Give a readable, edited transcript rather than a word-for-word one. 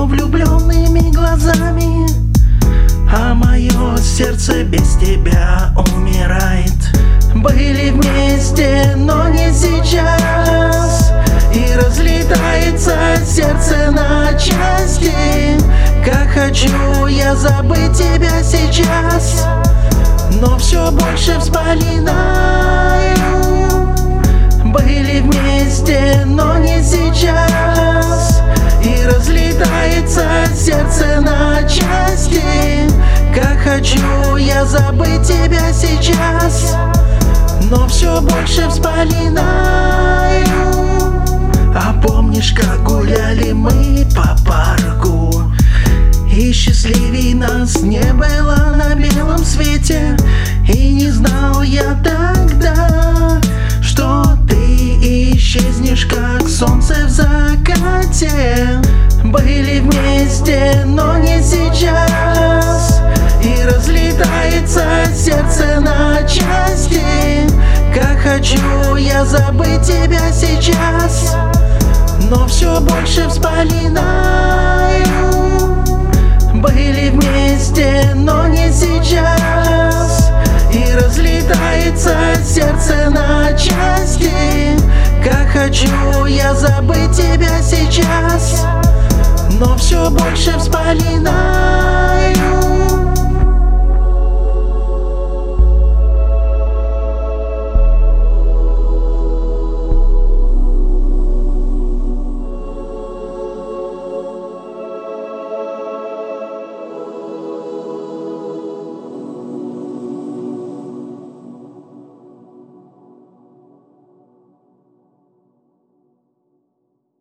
его влюбленными глазами, а мое сердце без тебя умирает. Были вместе, но не сейчас, и разлетается сердце на части. Как хочу я забыть тебя сейчас, но все больше вспоминаю. Были вместе, но не сейчас, и разлетается сердце на части. Как хочу я забыть тебя сейчас, но все больше вспоминаю. А помнишь, как гуляли мы по парку, и счастливей нас не было на белом свете. И не знал я тогда, что ты исчезнешь, как солнце в закате. Были вместе, но не сейчас, и разлетается сердце на части. Как хочу я забыть тебя сейчас, но все больше вспоминаю. Были вместе, но не сейчас, и разлетается сердце на части. Как хочу я забыть тебя сейчас, но все больше вспоминаю.